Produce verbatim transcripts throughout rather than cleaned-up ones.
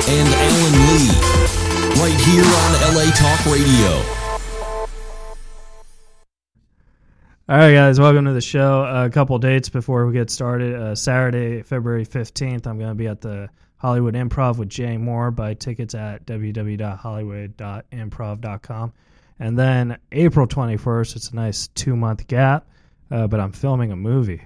and Alan Lee, right here on L A Talk Radio. All right, guys, welcome to the show. Uh, a couple dates before we get started. Uh, Saturday, February fifteenth, I'm going to be at the Hollywood Improv with Jay Moore. Buy tickets at w w w dot hollywood dot improv dot com. And then April twenty-first, it's a nice two-month gap, uh, but I'm filming a movie.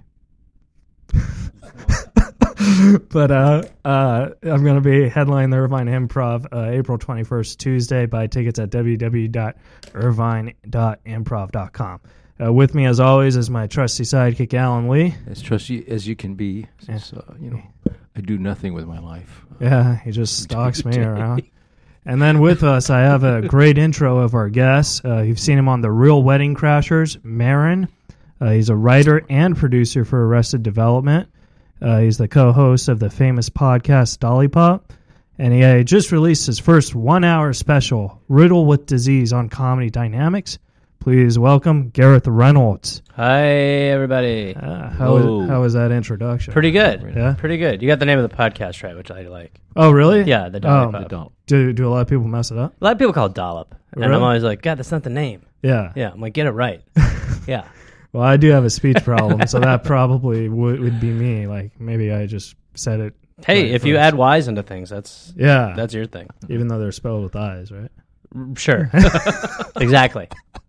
But uh, uh, I'm going to be headlining the Irvine Improv uh, April twenty-first, Tuesday. Buy tickets at w w w dot irvine dot improv dot com. Uh, with me, as always, is my trusty sidekick, Alan Lee. As trusty as you can be, since, uh, you know, I do nothing with my life. Yeah, he just stalks me around. And then with us, I have a great intro of our guest. Uh, you've seen him on The Real Wedding Crashers, Maron. Uh, he's a writer and producer for Arrested Development. Uh, he's the co-host of the famous podcast Dolly Pop. And he uh, just released his first one-hour special, Riddle with Disease, on Comedy Dynamics. Please welcome Gareth Reynolds. Hi, everybody. Uh, how, was, how was that introduction? Pretty good. Yeah? Pretty good. You got the name of the podcast right, which I like. Oh, really? Yeah, the Dollop. Oh, The Dollop. Do, do a lot of people mess it up? A lot of people call it Dollop. And Really? I'm always like, God, that's not the name. Yeah. Yeah, I'm like, get it right. Yeah. Well, I do have a speech problem, so that probably would, would be me. Like, maybe I just said it. Hey, right if you first. add Y's into things, that's Yeah. that's your thing. Even though they're spelled with I's, right? Sure. Exactly.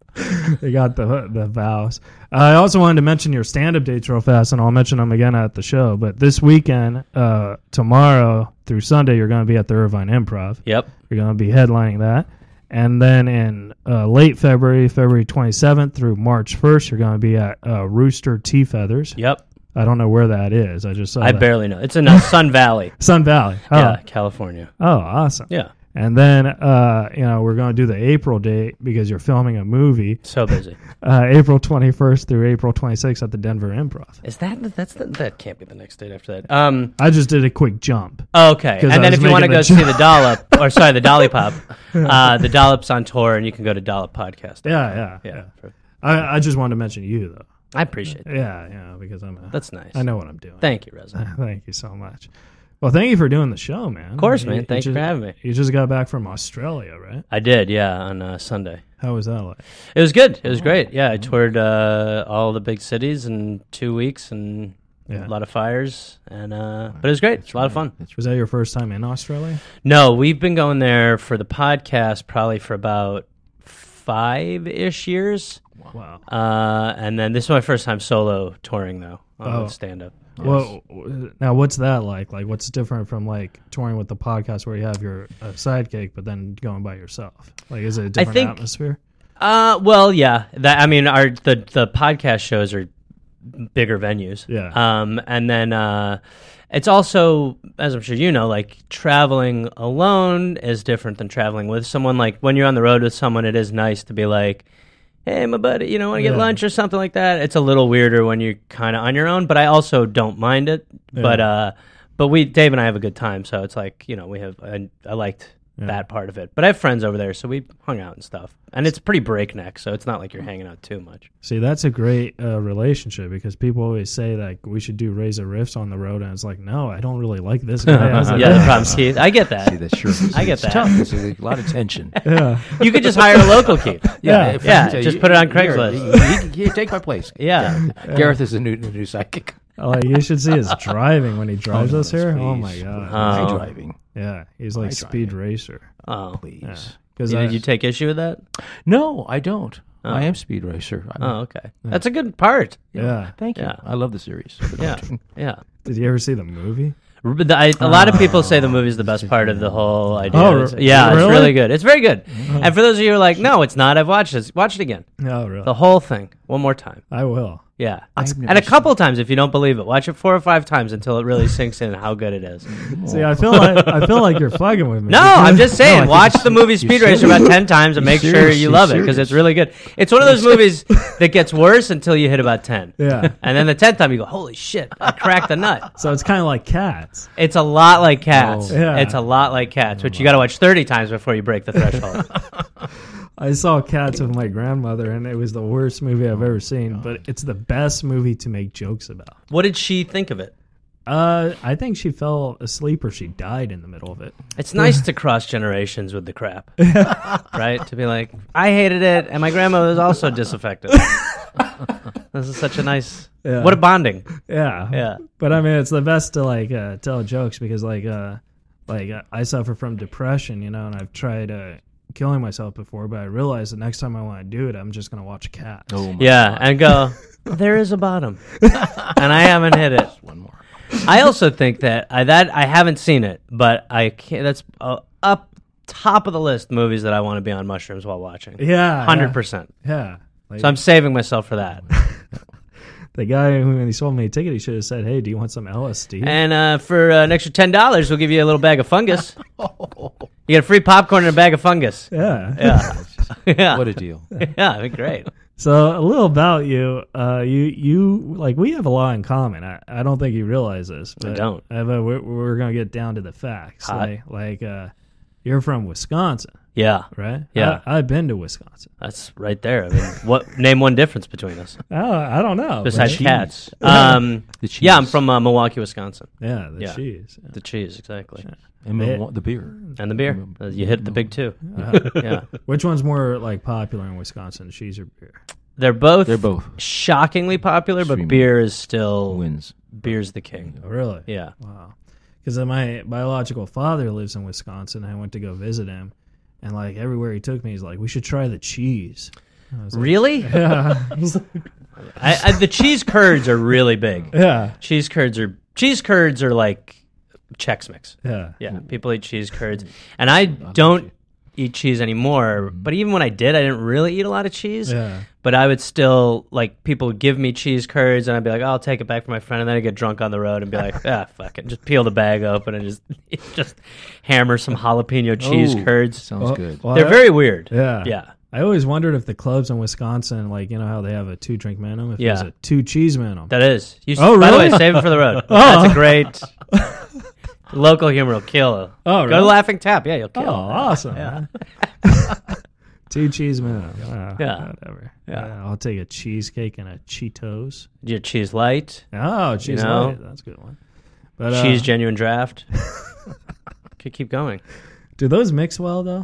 They got the the vowels. Uh, I also wanted to mention your stand-up dates real fast, and I'll mention them again at the show. But this weekend, uh, tomorrow through Sunday, you're going to be at the Irvine Improv. Yep. You're going to be headlining that. And then in uh, late February, February twenty-seventh through March first, you're going to be at uh, Rooster Tea Feathers. Yep. I don't know where that is. I just saw I that. barely know. It's in uh, Sun Valley. Sun Valley. Oh. Yeah, California. Oh, awesome. Yeah. And then, uh, you know, we're going to do the April date because you're filming a movie. So busy. Uh, April twenty-first through April twenty-sixth at the Denver Improv. Is that that's the, that can't be the next date after that? Um. I just did a quick jump. Oh, okay. 'Cause And I then was if you want to making go the see joke. the Dollop, or sorry, the Dolly Pop, uh, the Dollop's on tour, and you can go to Dollop Podcast. Yeah, yeah, Yeah. yeah. I, I just wanted to mention you, though. I appreciate that. Yeah, yeah, because I'm a, That's nice. I know what I'm doing. Thank you, Reza. Thank you so much. Well, thank you for doing the show, man. Of course, You- man. you Thank you just- for having me. You just got back from Australia, right? I did, yeah, on uh, Sunday. How was that like? It was good. It was great. Yeah, I toured uh, all the big cities in two weeks and Yeah. a lot of fires, and uh, but it was great. It's a lot of fun. Was that your first time in Australia? No, we've been going there for the podcast probably for about five-ish years. Wow. Uh, and then this is my first time solo touring, though, on Oh. stand-up. Well, now what's that like? Like, what's different from like touring with the podcast where you have your uh, sidekick, but then going by yourself? Like, is it a different think- atmosphere? Uh, well, yeah. That I mean, our the the podcast shows are bigger venues. Yeah. Um, and then uh, it's also, as I'm sure you know, like traveling alone is different than traveling with someone. Like when you're on the road with someone, it is nice to be like, hey, my buddy, you know, want to get Yeah. lunch or something like that. It's a little weirder when you're kind of on your own, but I also don't mind it. Yeah. But uh, but we, Dave and I have a good time, so it's like, you know, we have. I, I liked Yeah. that part of it. But I have friends over there, so we hung out and stuff. And it's pretty breakneck, so it's not like you're hanging out too much. See, that's a great uh, relationship because people always say like we should do Razor Riffs on the road, and it's like, no, I don't really like this guy. I was like, Yeah, the problem, Keith. I get See, that. that's sure. I get it's that. tough. It's a lot of tension. yeah. You could just hire a local Keith. Yeah. if- Yeah, uh, just you- put it on here, Craigslist. you- you take my place. Yeah. Gareth is the new, new, new sidekick. Like, you should see his driving when he drives no, us here. please. Oh my god. Uh, My Oh. driving, Yeah, he's like my speed driving. racer. Oh. please. Yeah. Because Did you take issue with that? No, I don't. Oh. I am Speed Racer. I'm, Oh, okay. That's a good part. yeah. Thank you. Yeah. I love the series. Yeah. Yeah. Did you ever see the movie? But the- I, a lot of people say the movie's the best part of the whole idea. Oh, It's- re- yeah, it's really? really good. It's very good. And for those of you who are like, no, it's not, I've watched it. Watch it again. No, really. The whole thing. One more time. I will. Yeah. I've never And a seen couple times if you don't believe it. Watch it four or five times until it really sinks in how good it is. See, I feel like I feel like you're fucking with me. No, I'm just saying, I think watch it's- the movie you're Speed Racer serious. about ten times and You're make sure serious. you You're love it because serious. it's really good. It's one of those movies that gets worse until you hit about ten. Yeah. And then the tenth time you go, holy shit, I cracked the nut. So it's kind of like Cats. It's a lot like Cats. Oh. Yeah. It's a lot like Cats, which you got to watch thirty times before you break the threshold. I saw Cats with my grandmother, and it was the worst movie I've ever seen. But it's the best movie to make jokes about. What did she think of it? Uh, I think she fell asleep or she died in the middle of it. It's nice to cross generations with the crap, right? To be like, I hated it, and my grandmother was also disaffected. This is such a nice, Yeah. what a bonding. Yeah, Yeah. But I mean, it's the best to like uh, tell jokes because like uh, like uh, I suffer from depression, you know, and I've tried uh, killing myself before, but I realize the next time I want to do it, I'm just gonna watch Cats. Oh my Yeah, God. and go, there is a bottom, and I haven't hit it. One more. I also think that I that I haven't seen it, but I can't, that's uh, up top of the list movies that I want to be on mushrooms while watching. Yeah, Hundred percent. Yeah. Like, So I'm saving myself for that. the guy who when he sold me a ticket, he should have said, "Hey, do you want some L S D?" And uh, for uh, an extra ten dollars, we'll give you a little bag of fungus. You get a free popcorn and a bag of fungus. yeah. Yeah, yeah, What a deal. yeah. It'd be great. So a little about you. Uh, you you like we have a lot in common. I, I don't think you realize this. But don't. uh, but we're, we're gonna get down to the facts. Hot. Like, like uh, you're from Wisconsin, Yeah, right? Yeah. I, I've been to Wisconsin. that's right there. I mean, what? Name one difference between us Oh, I don't know. besides but- cats. Um, The cheese. yeah, I'm from uh, Milwaukee, Wisconsin. Yeah, the Yeah. cheese. Yeah. The cheese, exactly, And Yeah. the beer. and the beer. Uh, You hit the big two. Uh, Yeah, which one's more like popular in Wisconsin, cheese or beer? they're both. They're both shockingly popular, but Extremely. beer is still wins. beer's the king. Oh, really? Yeah. Wow. Because my biological father lives in Wisconsin. I went to go visit him, and like everywhere he took me, he's like, "We should try the cheese." I was like, Really? yeah. I, I, the cheese curds are really big. yeah. Cheese curds are cheese curds are like Chex Mix. Yeah. Yeah, people eat cheese curds, and I don't eat cheese anymore. But even when I did, I didn't really eat a lot of cheese. Yeah. But I would still like people would give me cheese curds, and I'd be like, oh, "I'll take it back for my friend," and then I'd get drunk on the road and be like, "Ah, fuck it," just peel the bag open and just just hammer some jalapeno cheese Oh, curds. Sounds Well- good. well, They're I- very weird. Yeah. Yeah. I always wondered if the clubs in Wisconsin, like, you know how they have a two drink minimum? If Yeah. there's a two cheese minimum. That is. You, Oh, By the really? way, save it for the road. That's a great local humor will kill. Oh, Go really? to Laughing Tap. Yeah, you'll Oh, kill. awesome. Yeah. man. Two cheese minimum. Wow, Yeah. Whatever. Yeah. I'll take a cheesecake and a Cheetos. Your cheese light, Oh, cheese know? light. That's a good one. But, uh, cheese genuine draft. Could keep going. do those mix well, though?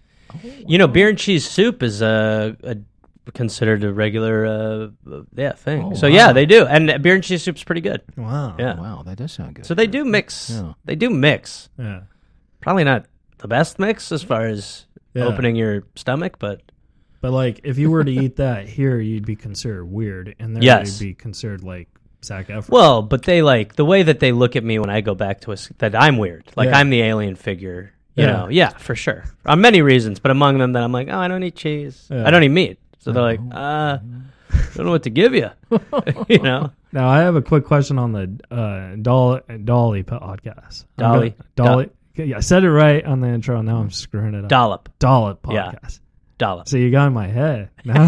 You know, beer and cheese soup is a, a considered a regular uh, yeah thing. Oh, so wow. yeah, they do, and beer and cheese soup's pretty good. Wow. Yeah. Wow, that does sound good. So they do mix. Yeah. They do mix. Yeah. Probably not the best mix as far as Yeah. opening your stomach, but But, like, if you were to eat that here, you'd be considered weird. And there, Yes. you'd be considered, like, Zac Efron. well, but they like the way that they look at me when I go back to us that I'm weird. Like Yeah. I'm the alien figure. You Yeah. know, yeah, for sure. On many reasons, but among them that I'm like, oh, I don't eat cheese. Yeah. I don't eat meat. So they're like, uh, I don't know what to give you. you know, Now, I have a quick question on the uh, Dolly, Dolly podcast. I'm Dolly. gonna- Dolly. Yeah, I said it right on the intro. Now I'm screwing it up. dollop, Dollop Yeah. podcast. dollop. So you got in my head. Now,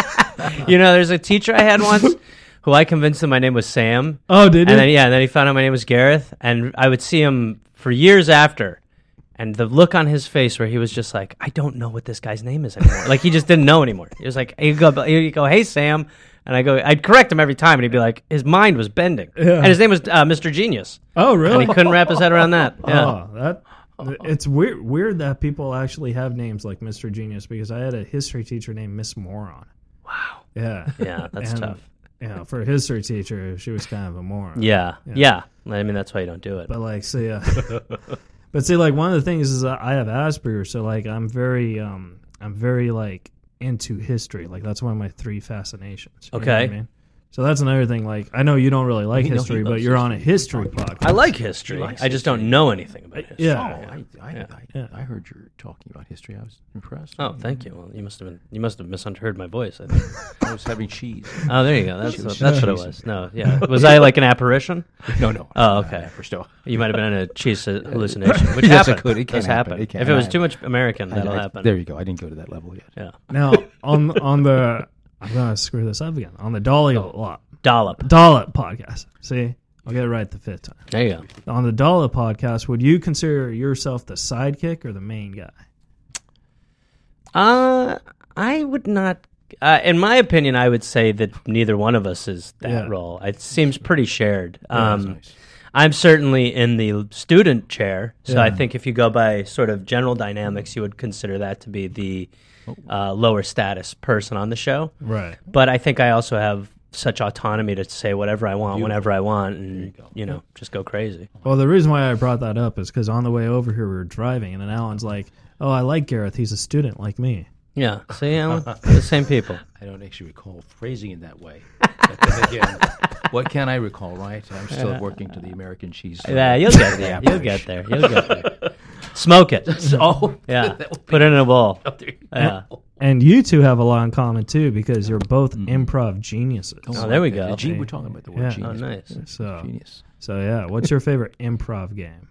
You know, there's a teacher I had once who I convinced him my name was Sam. oh, did you? And then yeah, and then he found out my name was Gareth, and I would see him for years after, and the look on his face where he was just like, I don't know what this guy's name is anymore. Like he just didn't know anymore. He was like, he'd go, he'd go, hey Sam, and I go, I'd correct him every time, and he'd be like, his mind was bending, Yeah. and his name was uh, Mister Genius, oh, and really? he couldn't wrap his head around that. Yeah, Oh, that. It's weird. Weird that people actually have names like Mister Genius because I had a history teacher named Miss Moron. wow, Yeah. yeah, that's And, tough. You know, for a history teacher, she was kind of a moron. Yeah, Yeah. yeah, I mean that's why you don't do it. But like, see, uh, but see, like one of the things is that I have Asperger's, so like I'm very, um, I'm very like into history. Like that's one of my three fascinations. You know what I Okay. mean? So that's another thing. Like I know you don't really like We know he history, but loves you're on a history podcast. I like history. He likes I just history. don't know anything about history. Yeah. Oh, I, I, Yeah. I, Yeah. I heard you talking about history. I was impressed. Oh, thank you. Well, you must have been you must have misheard my voice. I think. I was having cheese. Oh, there you go. That's She what, was- that's what it she's- was. No, yeah. Was I like an apparition? No, no. Oh, okay. We're still. You might have been in a cheese hallucination, which Yes, it happened. could. It can does happen. happen. It can. If it was I- too much American, I- that'll I- happen. There you go. I didn't go to that level yet. Yeah. Now on on the I'm gonna screw this up again on the Dolly lot Dollop. Dollop podcast. See, I'll get it right the fifth time. There you go. On the Dollop podcast, would you consider yourself the sidekick or the main guy? Uh, I would not. Uh, in my opinion, I would say that neither one of us is that Yeah. role. It seems pretty shared. Um, That's nice. I'm certainly in the student chair, so Yeah. I think if you go by sort of general dynamics, you would consider that to be the uh, lower status person on the show. Right. But I think I also have such autonomy to say whatever I want, whenever I want, and you know, just go crazy. Well, the reason why I brought that up is because on the way over here we were driving, and then Alan's like, "Oh, I like Gareth. He's a student like me." Yeah, see, Alan, the same people. I don't actually recall phrasing it that way. But then again, what can I recall, right? I'm still working to the American cheese. uh, Yeah, you'll get there. You'll get there. You'll get there. Smoke it. So, Yeah, put it in a bowl. Yeah. And you two have a lot in common too, because you're both improv geniuses. Oh, there we go. The gen- we're talking about the word Yeah. genius. Oh, nice. So, Genius. so yeah. What's your favorite improv game?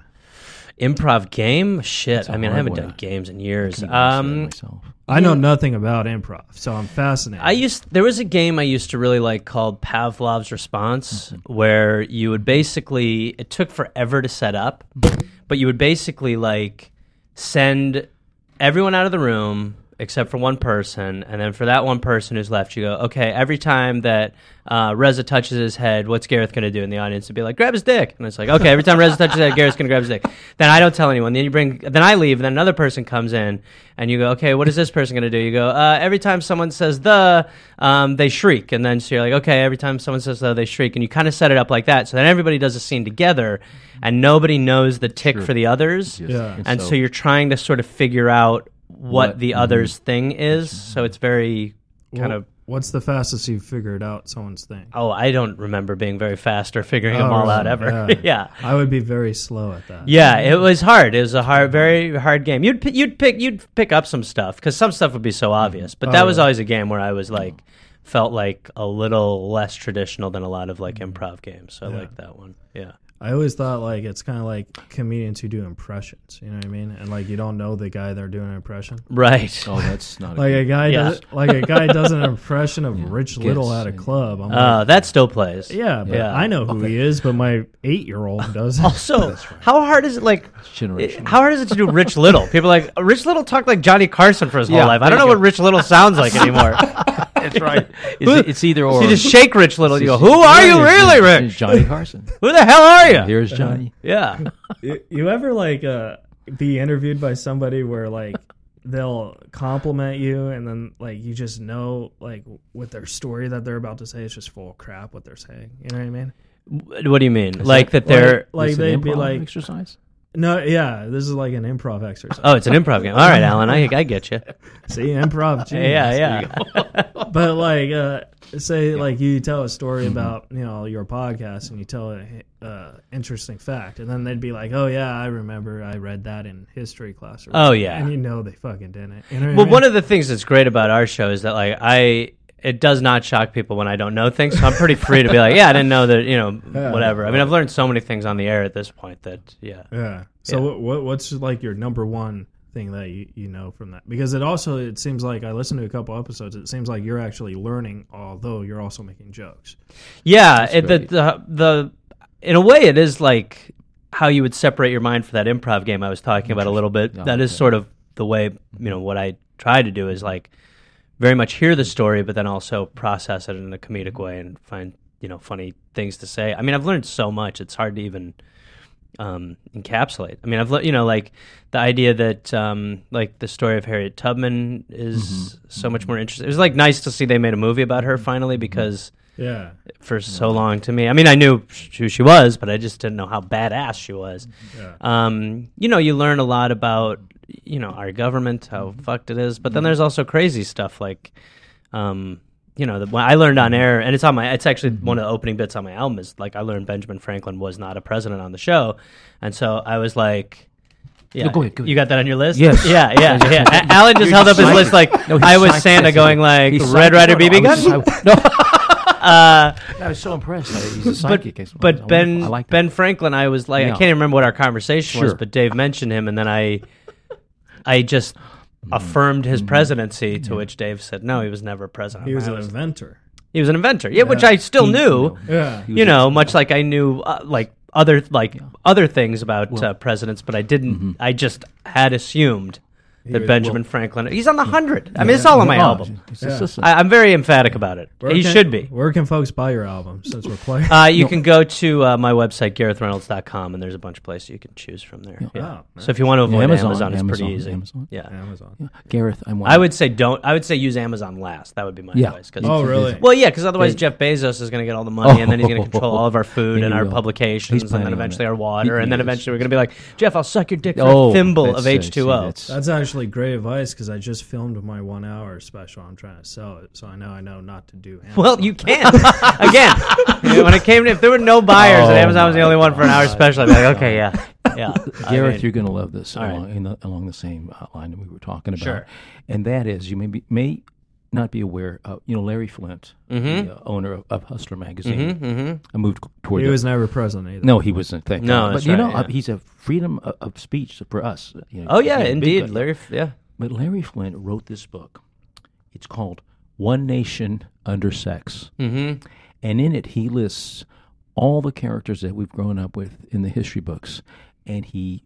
Improv game? Shit. That's a I mean, I hard haven't one. done games in years. Can't even say Um, myself. I know nothing about improv, so I'm fascinated. I used there was a game I used to really like called Pavlov's Response, where you would basically it took forever to set up, but you would basically like send everyone out of the room except for one person, and then for that one person who's left, you go, okay, every time that uh, Reza touches his head, what's Gareth going to do? In the audience would be like, grab his dick. And it's like, okay, every time Reza touches his head, Gareth's going to grab his dick. Then I don't tell anyone. Then you bring, then I leave, and then another person comes in, and you go, okay, what is this person going to do? You go, uh, every time someone says the, um, they shriek. And then so you're like, okay, every time someone says the, they shriek. And you kind of set it up like that. So then everybody does a scene together, and nobody knows the tick Sure. for the others. Yes. Yeah. And so, you're trying to sort of figure out what, What- the mhm. other's thing is. So it's very kind Well, of, What's the fastest you've figured out someone's thing? oh, I don't remember being very fast or figuring them Oh, all out really? ever. Yeah. Yeah. I would be very slow at that. Yeah, it was hard. It was a hard, very hard game. You'd pi- you'd pick you'd pick up some stuff because some stuff would be so obvious. But Oh, that was yeah. always a game where I was like, felt like a little less traditional than a lot of like improv games. So I Yeah. like that one. Yeah. I always thought like it's kind of like comedians who do impressions. You know what I mean? And like you don't know the guy they're doing an impression. Right. Oh, that's not Like a a guy, Yeah. does, like a guy does an impression of Yeah. Rich Guess. Little at a club. I'm like, Uh, that still plays. yeah, but yeah. I know who he is, but my eight-year-old doesn't. Also, how hard is it? Like, generation. how hard is it to do Rich Little? People are like Rich Little talked like Johnny Carson for his whole Yeah, life. I there don't know you what go. Rich Little sounds like anymore. That's right. It's, it's either or. You just shake Rich Little. You go, It's- who are yeah, you it's- really, it's Rich? Johnny Carson. Who the hell are you? Here's Johnny. Yeah. you, you ever like uh, be interviewed by somebody where like they'll compliment you and then like you just know like with their story that they're about to say it's just full of crap what they're saying. You know what I mean? What do you mean? Like that they're like It's an they'd be improv like, exercise. no, yeah, this is like an improv exercise. Oh, it's an improv game. All right, Alan, I I get you. See, improv. Genius. Yeah, yeah. But like, uh, say like you tell a story about you know your podcast and you tell a uh, interesting fact, and then they'd be like, "Oh yeah, I remember I read that in history class." Or Oh, whatever." yeah. and you know they fucking didn't. You know what I Well, mean? one of the things that's great about our show is that like I, it does not shock people when I don't know things. So I'm pretty free to be like, yeah, I didn't know that, you know, Yeah. whatever. I mean, I've learned so many things on the air at this point that, yeah. Yeah. So Yeah. What, what what's like your number one thing that you, you know from that? Because it also it seems like I listened to a couple episodes. It seems like you're actually learning, although you're also making jokes. Yeah, it, the, great. the the in a way, it is like how you would separate your mind for that improv game I was talking about a little bit. Yeah, That is okay. sort of the way, you know, what I try to do is like very much hear the story, but then also process it in a comedic way and find, you know, funny things to say. I mean, I've learned so much; it's hard to even um, encapsulate. I mean, I've le- you know, like the idea that um, like the story of Harriet Tubman is so much more interesting. It was like nice to see they made a movie about her finally because Yeah. for so long to me. I mean, I knew who she was, but I just didn't know how badass she was. Yeah. Um, you know, you learn a lot about, you know, our government, how fucked it is. But then there's also crazy stuff like, um, you know, the, when I learned on air, and it's on my, it's actually one of the opening bits on my album is like I learned Benjamin Franklin was not a president on the show. And so I was like, yeah, No, go ahead, go ahead. you got that on your list? Yes. Yeah, yeah, yeah. A- Alan just held up his list like No, he's I was psyched. Santa going like, He's Red psyched. Ryder No, B B I gun? was- I- No. Uh, I was so impressed. He's a but psychic. I but wonder- Ben I like that. Ben Franklin, I was like, I Yeah. can't even remember what our conversation was, Sure. but Dave mentioned him, and then I, I just affirmed his presidency. To which Dave said, "No, he was never president." He was I an inventor. he was an inventor, yeah, which I still He- knew. Yeah. he was You a- know, much like I knew uh, like other like other things about Well- uh, presidents, but I didn't. Mhm. I just had assumed that was- Benjamin Franklin. He's on the hundred. I mean, it's all on my Oh, album. he's Yeah. assistant. I, I'm very emphatic about it. Where He can- should be. Where can folks buy your album since we're playing? Uh, you can go to uh, my website, gareth reynolds dot com, and there's a bunch of places you can choose from there. Yeah. Oh, So if you want to Yeah, avoid Amazon, Amazon, it's Amazon, pretty easy. Amazon. Yeah. Amazon. Yeah. Gareth, I want. I would say don't. I would say use Amazon last. That would be my Yeah. advice. 'cause- Oh, really? Well, yeah, because otherwise They- Jeff Bezos is going to get all the money, and then he's going to control all of our food Yeah, and he our will. publications, He's and then planning on eventually it. our water, He- and then he is. eventually we're going to be like, Jeff, I'll suck your dick for Oh, a thimble that's, of uh, H two O. see, that's- That's actually great advice because I just filmed my one hour special. I'm trying to sell it, so I know I know not to do. Amazon. Well, you can. Again, you know, when it came to, if there were no buyers Oh, and Amazon was the my only one for an hour special, I'd be like, okay, yeah. Yeah. I Gareth, mean, you're going to love this all right. along, in the, along the same uh, line that we were talking about. Sure. And that is, you may, be, may not be aware, uh, you know, Larry Flint, Mhm. the uh, owner of, of Hustler Magazine, mhm, mhm. I moved toward he the- was never president either. No, he wasn't. Thank No, God. that's But, you right, know, uh, yeah. he's a freedom of, of speech for us. You know, Oh, yeah, big indeed. guy. Larry, F- yeah. But Larry Flint wrote this book. It's called One Nation Under Sex. Mm-hmm. And in it, he lists all the characters that we've grown up with in the history books. And he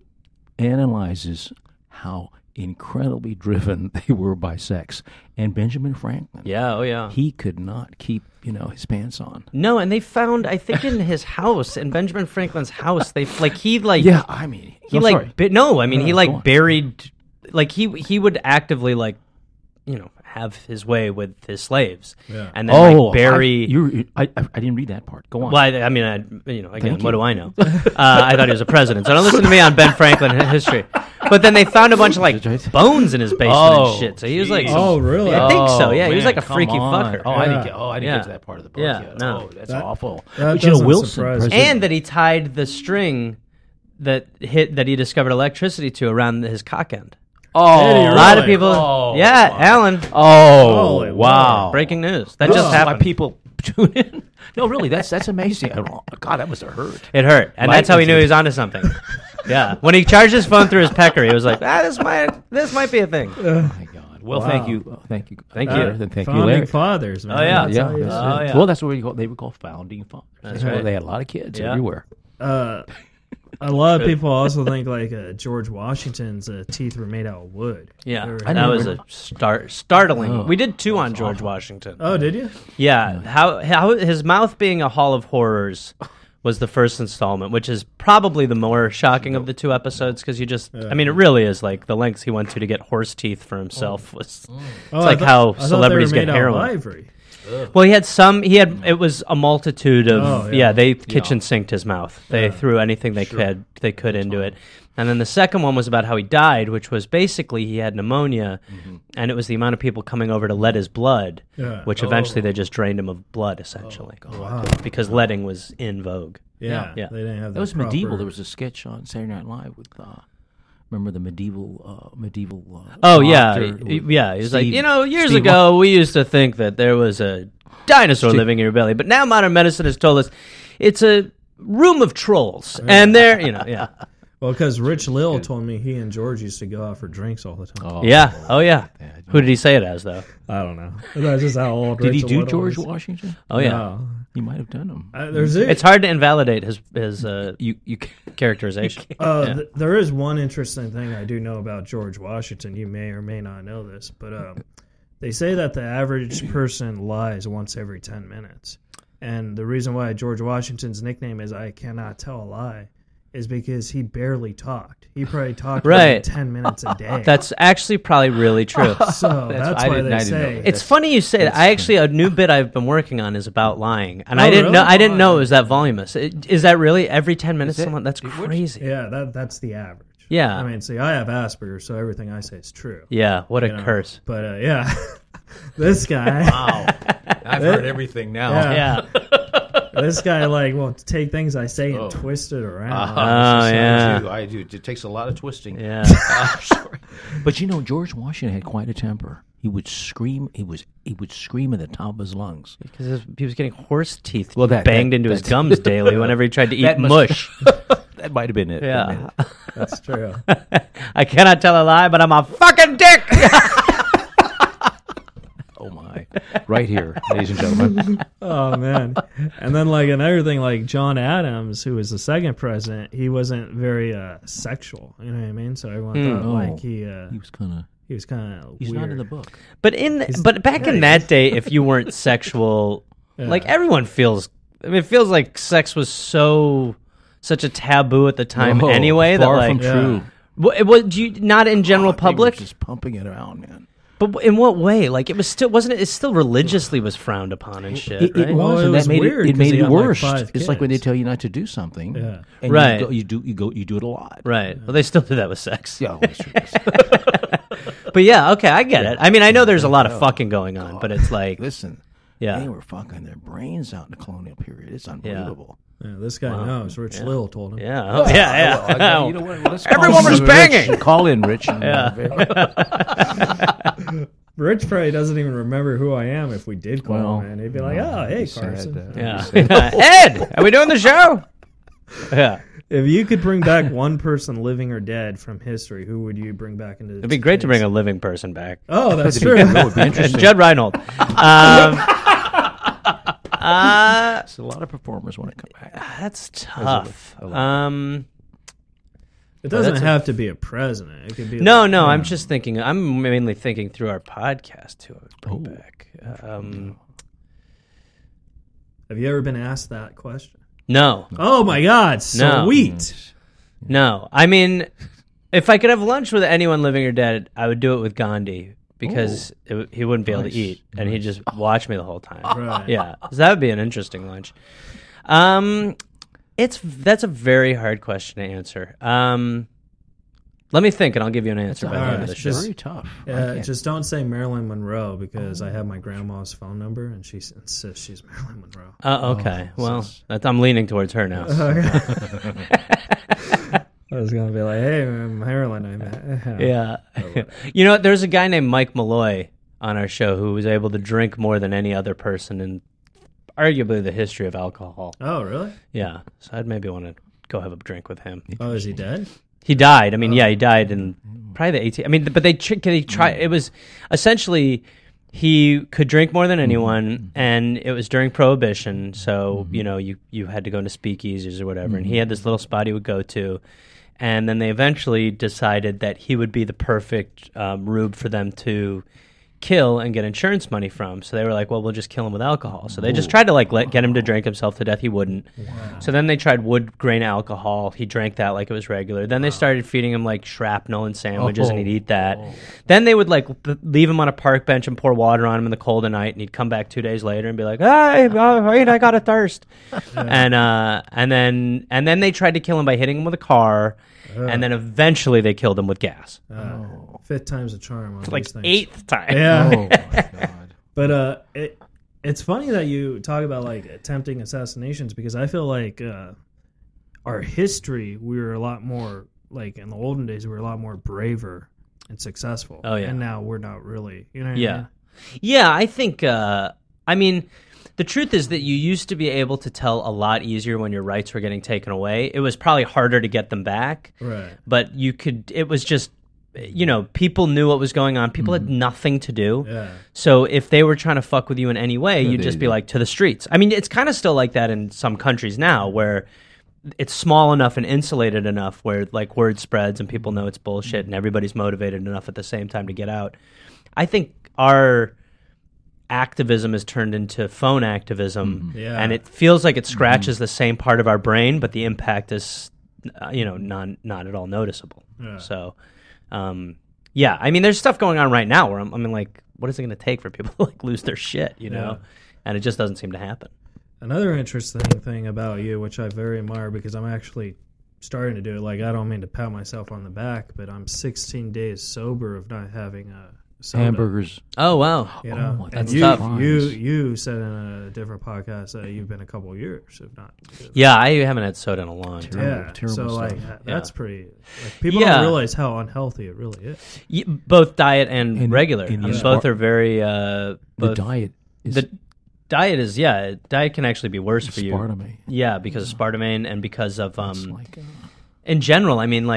analyzes how incredibly driven they were by sex. And Benjamin Franklin, Yeah, oh, yeah. he could not keep, you know, his pants on. No, and they found, I think, in his house, in Benjamin Franklin's house, they like he like Yeah, I mean, he no, like sorry. bu- no, I mean he No, like go on. buried, like he he would actively like, you know, have his way with his slaves, Yeah. and then oh, like bury. I, you I, I, I didn't read that part. Go on. Well, I, I mean, I, you know, again, Thank what you. do I know? uh, I thought he was a president, so don't listen to me on Ben Franklin hi- history. But then they found a bunch of like Right. bones in his basement Oh, and shit. So he was like, geez. Oh, really? I think so. Yeah, he was man, like a come freaky on. fucker. Oh, I didn't Yeah. get. Oh, I didn't Yeah. get to that part of the book Yeah, yet. no. Oh, that's That- awful. that but you know, doesn't Wilson, surprise me. President- and that he tied the string that hit that he discovered electricity to around his cock end. oh, Did he A lot of really? people. Oh, yeah, wow. Alan. Oh, Holy wow! Breaking news. That This just is why happened. people tune in. No, really, that's that's amazing. I don't- God, that must have hurt. It hurt, and Light that's how he was knew it. he was onto something. Yeah, when he charged his phone through his pecker, he was like, "Ah, this might this might be a thing." Oh my God. Well, Wow. thank you, uh, thank you, Thank uh, you. and thank you, Founding Larry. fathers, man. Oh, yeah. That's Yeah, how you that's say Oh, it. yeah. well, that's what we call, they were called founding fathers. That's Well, right. they had a lot of kids Yeah. everywhere. Uh, a lot of people also think like uh, George Washington's uh, teeth were made out of wood. Yeah, Ever that heard was of a start startling. Oh, we did two on that's George awful. Washington. Oh, did you? Yeah, how how his mouth being a hall of horrors was the first installment, which is probably the more shocking of the two episodes because you just, I mean, it really is like the lengths he went to to get horse teeth for himself was. Oh, It's I like thought- how I thought they celebrities were get made out of heroin. ivory. Well, he had some. He had it was a multitude of. Oh, yeah. yeah. they kitchen sinked his mouth. They Yeah. threw anything they could they could into it. And then the second one was about how he died, which was basically he had pneumonia, and it was the amount of people coming over to let his blood, Yeah. which eventually they just drained him of blood, essentially, Wow. because letting was in vogue. Yeah, Yeah. They didn't have That was proper- medieval. There was a sketch on Saturday Night Live with, uh, remember the medieval, uh, medieval. Uh, Oh yeah, doctor he- with yeah. He was like, Steve- you know, years Steve ago we used to think that there was a dinosaur living in your belly, but now modern medicine has told us it's a room of trolls, and they're, you know, yeah, Well, because Rich Lill told me he and George used to go out for drinks all the time. Oh, yeah, oh yeah. yeah, Who did he say it as though? I don't know. That's just how old. Did he Rich do Liddell George is. Washington? Oh yeah. No. He might have done him. Uh, there's it. It's hard to invalidate his his uh, You you characterization. Uh, Yeah. th- there is one interesting thing I do know about George Washington. You may or may not know this, but uh, they say that the average person lies once every ten minutes. And the reason why George Washington's nickname is I cannot tell a lie is because he barely talked. He probably talked Right. like ten minutes a day. That's actually probably really true. so that's, I why didn't- they I didn't know say. that. It's funny you say that. I actually a new bit I've been working on is about lying, and I Oh, didn't know really? I didn't know it was that voluminous. It- Is that really every ten minutes? it? Someone that's It would- crazy. Yeah, that that's the average. Yeah. I mean, see, I have Asperger's, so everything I say is true. Yeah, what a you know? curse. But uh, yeah, this guy. Wow, I've heard everything now. Yeah. Yeah. This guy like will take things I say and Oh. twist it around. Uh-huh. Oh, I yeah. do. I do. It takes a lot of twisting. Yeah. I'm sorry. But you know, George Washington had quite a temper. He would scream. He was. He would scream at the top of his lungs. Because he was getting horse teeth Well, that- banged that- into his that's- gums daily whenever he tried to eat That must- mush. That might have been it. Yeah. That's true. I cannot tell a lie, but I'm a fucking dick. Oh my. right here, ladies and gentlemen. Oh man! And then like another thing, like John Adams, who was the second president, he wasn't very uh, sexual. You know what I mean? So everyone Mm. thought Oh. like he uh, He was kind of. he was kind of He's weird. not in the book. But in the, He's- but back yeah, in that day, if you weren't sexual, Yeah. like everyone feels. I mean, it feels like sex was so such a taboo at the time Whoa, anyway. That far like, from Yeah. true. Well, it was do you, not in general Oh, they were public, just pumping it around, man. but in what way? Like it was still wasn't it? It still religiously was frowned upon and shit, It, right? it Well, was, it and was that made weird it. It 'cause made he it had, like, worse. five It's like when they kids. tell you not to do something, Yeah. and Right. You, go, you do, you go, you do it a lot. Right. Well, they still do that with sex. Yeah, that's true. But yeah, okay, I get it. I mean, I know there's a lot of fucking going on, but it's like, Listen, yeah, they were fucking their brains out in the colonial period. It's unbelievable. Yeah, this guy Wow. knows. Rich Lil told him. yeah, oh, yeah, Well, yeah. I- you know what? Let's call Everyone was Rich. banging. Call in, Rich. and, Yeah. uh, Rich probably doesn't even remember who I am if we did call Well, him, man. He'd be like, "Oh, hey, Sad, Carson." uh, Yeah. Ed, are we doing the show? Yeah. If you could bring back one person, living or dead, from history, who would you bring back into? It'd be great to bring a living person back. Oh, that's true. That would be interesting. Judd Reinhold. Um, uh, A lot of performers want to come back. that's tough. I love it. Um, It doesn't that's a- have to be a president. It could be no, like, no, I'm just thinking. I'm mainly thinking through our podcast who I would bring Oh. back. Um, Have you ever been asked that question? no, Oh my God, No. sweet. no. I mean, if I could have lunch with anyone living or dead, I would do it with Gandhi because it, w- he wouldn't be able Nice. to eat and he'd just watch me the whole time. Right. Yeah, so that would be an interesting lunch. Um, it's that's a very hard question to answer. Um, let me think, and I'll give you an answer by the Alright, end of the It's show. very tough. I Uh, can't- just don't say Marilyn Monroe because I have my grandma's phone number and she s- insists she's Marilyn Monroe. Uh, okay, Oh, well, sus. that, I'm leaning towards her now. I was gonna be like, "Hey, Marilyn, I met." Yeah, you know what? There's a guy named Mike Malloy on our show who was able to drink more than any other person in arguably the history of alcohol. Oh, really? Yeah, so I'd maybe want to go have a drink with him. Oh, is he dead? He died. I mean, yeah, he died in probably the eighteen. I mean, but they tr- they try. It was essentially he could drink more than anyone, and it was during Prohibition. So you know, you you had to go into speakeasies or whatever, and he had this little spot he would go to, and then they eventually decided that he would be the perfect um, rube for them to kill and get insurance money from. So they were like, well, we'll just kill him with alcohol. So they just tried to like let get him to drink himself to death. He wouldn't. So then they tried wood grain alcohol. He drank that like it was regular. Then they started feeding him like shrapnel and sandwiches, and he'd eat that. Then they would like l- leave him on a park bench and pour water on him in the cold of night, and he'd come back two days later and be like, "Hey, uh, wait, I got a thirst." and uh, and then and then they tried to kill him by hitting him with a car, and then eventually they killed him with gas. Uh, Fifth time's a charm on Like these things. eighth time. Yeah. Oh my God. But uh, it it's funny that you talk about like attempting assassinations because I feel like uh, our history we were a lot more like in the olden days we were a lot more braver and successful. Oh, yeah. and now we're not really. You know. What I Yeah. mean? Yeah, I think, uh, I mean, the truth is that you used to be able to tell a lot easier when your rights were getting taken away. It was probably harder to get them back, Right. but you could, it was just, you know, people knew what was going on. People had nothing to do. Yeah. So if they were trying to fuck with you in any way, you'd they just be did. like, to the streets. I mean, it's kind of still like that in some countries now where it's small enough and insulated enough where like word spreads and people know it's bullshit and everybody's motivated enough at the same time to get out. I think our activism has turned into phone activism, Yeah. and it feels like it scratches the same part of our brain, but the impact is, uh, you know, not not at all noticeable. Yeah. So, um, yeah, I mean, there's stuff going on right now where I'm, I mean, like, what is it going to take for people to like lose their shit, you know? Yeah. And it just doesn't seem to happen. Another interesting thing about you, which I very admire because I'm actually starting to do it. Like I don't mean to pat myself on the back, but I'm sixteen days sober of not having a soda. Hamburgers. Oh wow, You know, Oh, and that's you, tough. you you said in a different podcast that you've been a couple years, if not. yeah, I haven't had soda in a long time. Terrible, yeah, terrible so like stuff. that's Yeah. pretty. Like, people Yeah. don't realize how unhealthy it really is. Y- both diet and, And- regular. and I mean, the both spar- are very. Uh, The both, diet is the diet is yeah. Diet can actually be worse for you. aspartame. Yeah, because of aspartame and because of It's um. like, uh, in general, I mean, like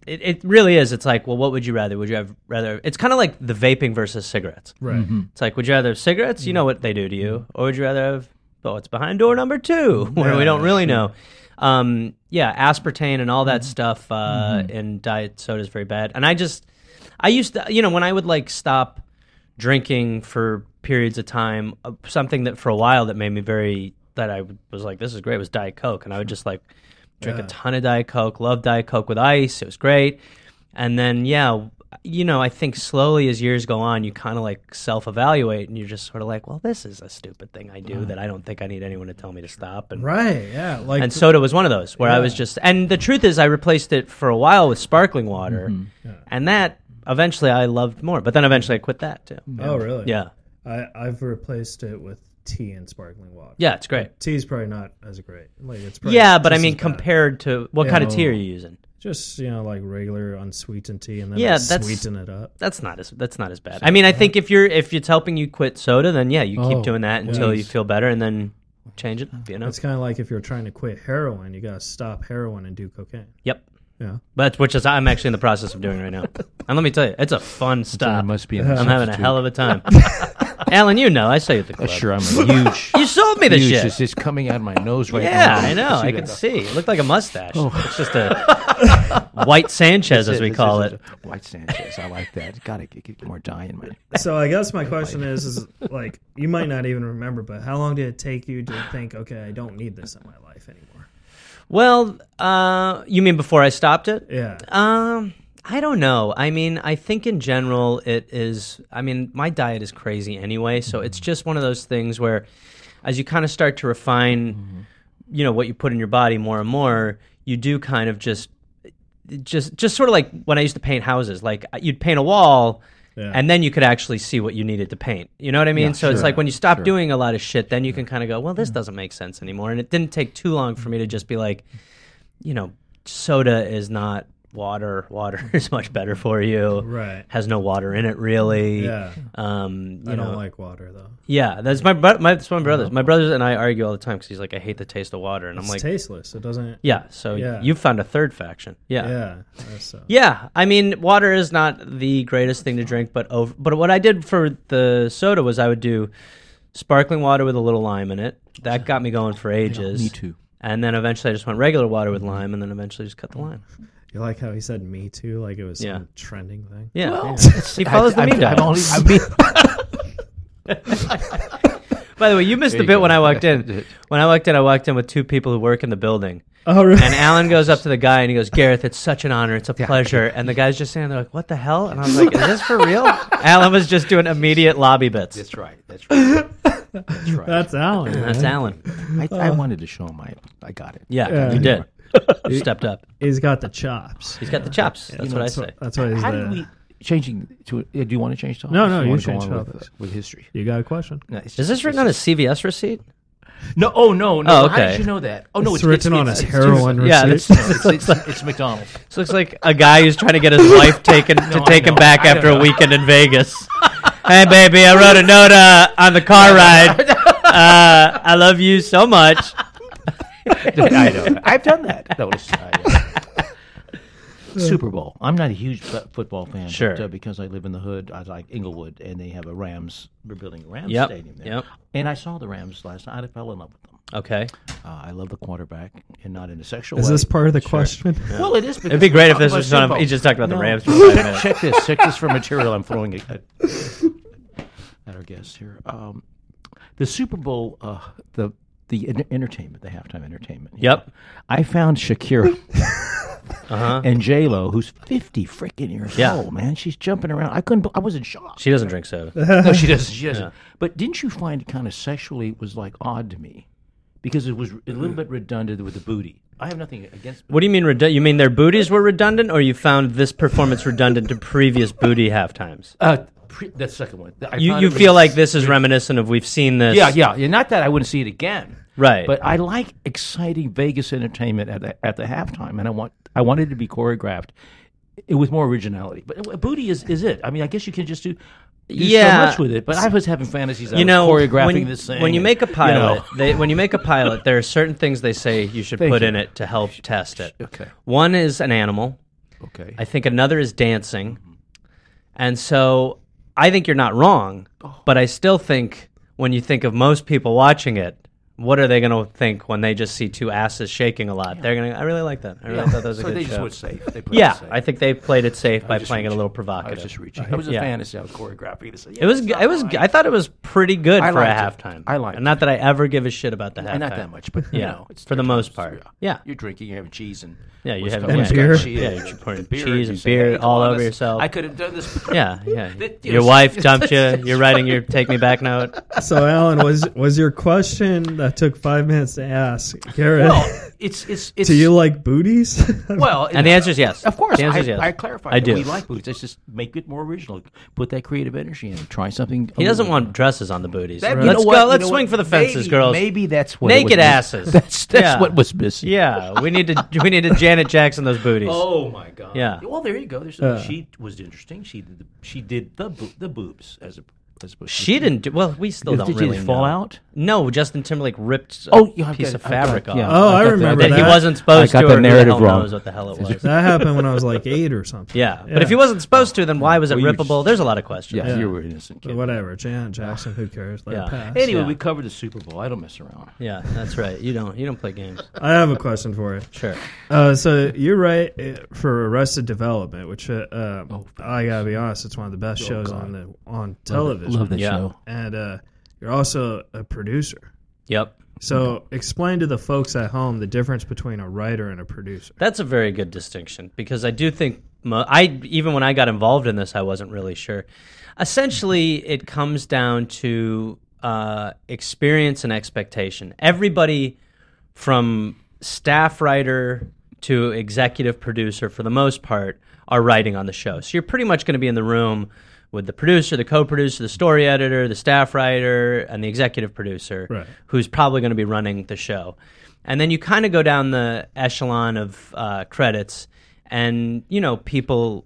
it, it really is. It's like, well, what would you rather? Would you have rather? It's kind of like the vaping versus cigarettes. Right. Mm-hmm. It's like, would you rather have cigarettes? You know what they do to you, or would you rather have oh, what's behind door number two, where Yeah, we don't really sure. know. Um, yeah, aspartame and all that Mm-hmm. stuff uh, in diet soda is very bad. And I just, I used to, you know, when I would like stop drinking for periods of time, uh, something that for a while that made me very, that I was like, this is great, was Diet Coke. And I would just like drink Yeah. a ton of Diet Coke, love Diet Coke with ice. It was great. And then, yeah, you know, I think slowly as years go on, you kind of like self-evaluate and you're just sort of like, well, this is a stupid thing I do that I don't think I need anyone to tell me to stop. And Right. Yeah. Like and soda was one of those where I Yeah. was just, and the truth is, I replaced it for a while with sparkling water, Yeah. and that eventually I loved more. But then eventually I quit that too. Oh, really? Yeah, I I've replaced it with tea and sparkling water. yeah, it's great. Tea's probably not as great. Like it's probably Yeah, but I just mean, as bad. compared to what Yeah. kind of tea are you using? just you know like regular unsweetened tea and then Yeah, I that's- sweeten it up. That's not as that's not as bad. I mean, I think if you're if it's helping you quit soda, then yeah, you keep Oh, doing that until you yes. feel better, and then change it. You know. It's kind of like if you're trying to quit heroin, you gotta stop heroin and do cocaine. Yep. Yeah. But which is I'm actually in the process of doing right now. And let me tell you, it's a fun So stop. there must be. An I'm having a substitute. hell of a time. Alan, you know, I saw you at the Uh, club. Sure, I'm a huge. You sold me the huge, shit. It's just coming out of my nose right Yeah, now. I know. See I that? can see. It looked like a mustache. Oh. It's just a white Sanchez, as we This call is it. a White Sanchez. I like that. Got to get more dye in my. So I guess my question is, is like you might not even remember, but how long did it take you to think, okay, I don't need this in my life anymore? Well, uh, you mean before I stopped it? Yeah. Um, I don't know. I mean, I think in general it is. I mean, my diet is crazy anyway, so it's just one of those things where, as you kind of start to refine, you know, what you put in your body more and more, you do kind of just, just, just sort of like when I used to paint houses. Like you'd paint a wall. Yeah. And then you could actually see what you needed to paint. You know what I mean? Yeah, so it's sure, like when you stop sure. doing a lot of shit, then you can kind of go, well, this doesn't make sense anymore. And it didn't take too long for me to just be like, you know, soda is not water. Water is much better for you. Right. Has no water in it, really. Yeah. Um, you I know, don't like water though. yeah, that's my, bro- my that's my brothers. My brothers and I argue all the time because he's like, I hate the taste of water, and It's I'm like, tasteless. It doesn't. yeah. So Yeah. you found a third faction. Yeah. Yeah. That's, so. Yeah, I mean, water is not the greatest thing to drink, but over, but what I did for the soda was I would do sparkling water with a little lime in it. That got me going for ages. Me too. And then eventually I just went regular water with lime, and then eventually just cut the lime. You like how he said "me too"? Like it was Yeah. some trending thing. Yeah, Well, yeah. he follows the I, me I, diet. I'm only, I mean, By the way, you missed There the you bit go. when I walked in. When I walked in, I walked in with two people who work in the building. Oh, really? And Alan goes up to the guy and he goes, Gareth, it's such an honor. It's a pleasure. And the guy's just standing there like, what the hell? And I was like, is this for real? Alan was just doing immediate lobby bits. that's right. That's right. That's right. That's Alan. That's man. Alan. I, I wanted to show him. I, I got it. Yeah, Yeah. you did. You stepped up. He's got the chops. He's got the chops. That's You know, what I That's say. what, that's what he's How the, did we changing to? Uh, do you want to change topics? No, no, Or you wanna go change on with, topics. uh, with history. You got a question? No, it's Is just- this written on a C V S receipt? No, oh no, no. Oh, How okay. did you know that? Oh no, It's written on his heroin Yeah, receipt. that's- No, it's, it's, it's McDonald's. This looks like a guy who's trying to get his wife taken to No, I take him know. back I don't after a know. weekend in Vegas. Hey, baby, I wrote a note uh, on the car ride. Uh, I love you so much. I know. I've done that. That was I, uh, Super Bowl. I'm not a huge fo- football fan, Sure. but uh, because I live in the hood, I like Inglewood, and they have a Rams. We're building a Rams Yep, stadium there. yep. And I saw the Rams last night. I fell in love with them. Okay. Uh, I love the quarterback, and not in a sexual Is way. this part of the question? Well, it is. It'd be great if this was on. He just talked about the No. Rams for five check, minutes. check this. Check this for material. I'm throwing it at, at our guests here. Um, the Super Bowl, uh, the the en- entertainment, the halftime entertainment. you Yep. know. I found Shakira Uh-huh. and J Lo, who's fifty freaking years Yeah. old. Man, she's jumping around. I couldn't. I was in shock. She doesn't drink soda. no, she doesn't. She doesn't. Yeah. But didn't you find it kind of sexually was like odd to me because it was a little bit redundant with the booty. I have nothing against. What do you mean redundant? You mean their booties were redundant, or you found this performance redundant to previous booty halftimes? Uh, pre- that second one. I You found you it feel was- like this is reminiscent of we've seen this? Yeah, yeah, yeah. Not that I wouldn't see it again, Right. but I like exciting Vegas entertainment at the, at the halftime, and I want I wanted it to be choreographed it, with more originality. But uh, booty is, is it? I mean, I guess you can just do, do Yeah. so much with it. But I was having fantasies. I you was know, choreographing when, this thing. when you and, make a pilot, know. they, when you make a pilot, there are certain things they say you should Thank put you. in it to help test it. Okay. One is an animal. Okay. I think another is dancing. And so I think you're not wrong, but I still think when you think of most people watching it, what are they going to think when they just see two asses shaking a lot? Yeah. They're going to, I really like that. I really yeah. thought that was a so good they show. just went safe. They played yeah, it safe. I think they played it safe by just playing reaching. it a little I provocative. was just reaching. It was a yeah. fantasy of choreography. To say, yeah, it was, it was, right. I thought it was pretty good I for a liked it. halftime. I liked and not it. that I ever give a shit about the halftime. Not that much, but yeah, you know, it's for the their most times. part. Yeah. Yeah. You're drinking, you're having cheese and Yeah, you what's have going and on? beer. Cheese, Yeah, you're pouring beer, cheese you and say, beer hey, all come on, over this- yourself. I could have done this. Yeah, yeah. That- you Your know, wife dumped you. You're writing your take me back note. So, Alan, was was your question that took five minutes to ask, Garrett? Well, it's it's it's. do you like booties? Well, And the answer is yes. Of course, The answer I, is yes. I clarified. I that do. We like booties. Let's just make it more original. Put that creative energy in. Try something. He doesn't want dresses on the booties. That, Let's you know go. what, you Let's know swing what? for the fences, maybe, girls. Maybe that's what it Naked was asses. That's that's Yeah. what was missing. Yeah, we need to we need to Janet Jackson those booties. Oh my God. Yeah. Well, there you go. There's Uh. she was interesting. She did the, she did the bo- the boobs as a as opposed to She didn't do well. We still Did- don't did really it fall know. out? No, Justin Timberlake ripped a Oh, yeah, I've piece got- of I've got- fabric off. yeah. Oh, I got remember that he that. wasn't supposed I got to. the or who narrative the hell wrong. knows what the hell it was. That happened when I was like eight or something. Yeah, but Yeah. if he wasn't supposed to, then why was it Well, you rippable? There's a lot of questions. Yeah, Yeah. you were innocent. But Kid. whatever, Janet Jackson, who cares? Let Yeah. it pass. Anyway, Yeah. we covered the Super Bowl. I don't mess around. Yeah, that's right. You don't you don't play games. I have a question for you. Sure. Uh, so you're right uh, for Arrested Development, which uh, uh, Oh, I gotta be honest, it's one of the best Oh, shows God. on the on television. Love that Yeah. show. And uh, you're also a producer. Yep. So explain to the folks at home the difference between a writer and a producer. That's a very good distinction because I do think mo- I even when I got involved in this, I wasn't really sure. Essentially, it comes down to uh, experience and expectation. Everybody from staff writer to executive producer, for the most part, are writing on the show. So you're pretty much going to be in the room with the producer, the co-producer, the story editor, the staff writer, and the executive producer, Right. who's probably going to be running the show. And then you kind of go down the echelon of uh, credits, and, you know, people,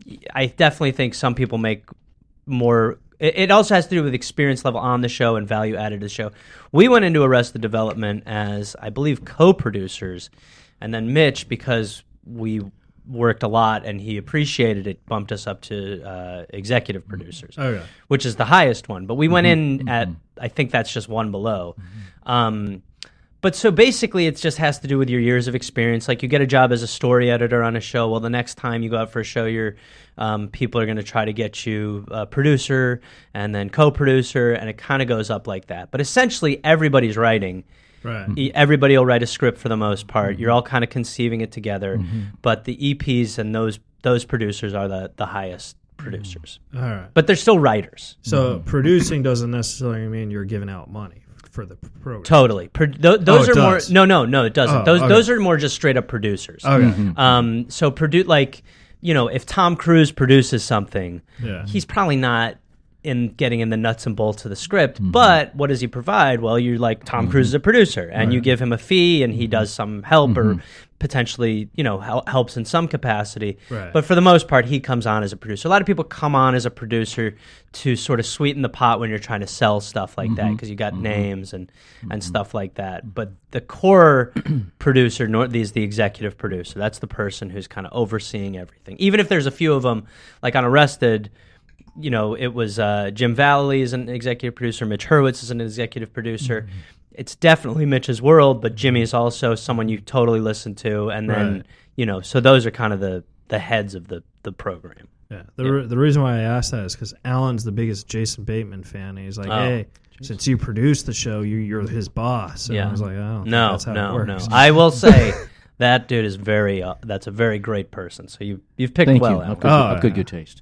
I definitely think some people make more, it, it also has to do with experience level on the show and value added to the show. We went into Arrested Development as, I believe, co-producers, and then Mitch, because we worked a lot and he appreciated it, bumped us up to uh, executive producers, Okay. which is the highest one. But we went in at, I think that's just one below. Um, but so basically it just has to do with your years of experience. Like you get a job as a story editor on a show. Well, the next time you go out for a show, your um, people are going to try to get you a producer and then co-producer, and it kind of goes up like that. But essentially everybody's writing. Right. E- Everybody will write a script for the most part. You're all kind of conceiving it together, but the E Ps and those those producers are the, the highest producers. All right. But they're still writers. So producing doesn't necessarily mean you're giving out money for the program. Totally. Pro- th- those Oh, it are more does. no no no it doesn't. Oh, those okay. those are more just straight up producers. Okay. Um so produ- like you know, if Tom Cruise produces something, Yeah. he's probably not in getting in the nuts and bolts of the script, but what does he provide? Well, you're like Tom Cruise is a producer, and you give him a fee, and he does some help or potentially, you know, hel- helps in some capacity. Right. But for the most part, he comes on as a producer. A lot of people come on as a producer to sort of sweeten the pot when you're trying to sell stuff like that, because you got names and and stuff like that. But the core producer, nor is the executive producer. That's the person who's kind of overseeing everything. Even if there's a few of them, like on Arrested. You know, it was uh, Jim Valley is an executive producer. Mitch Hurwitz is an executive producer. Mm-hmm. It's definitely Mitch's world, but Jimmy is also someone you totally listen to. And then, Right. you know, so those are kind of the, the heads of the, the program. Yeah. The re- the reason why I asked that is because Alan's the biggest Jason Bateman fan. And he's like, Oh. hey, since you produced the show, you you're his boss. And Yeah. I was like, I don't think No, that's how no, it no. works. I will say that dude is very, uh, that's a very great person. So you, you've picked Thank well, you. Alan. I've got, Oh, I've got yeah. good taste.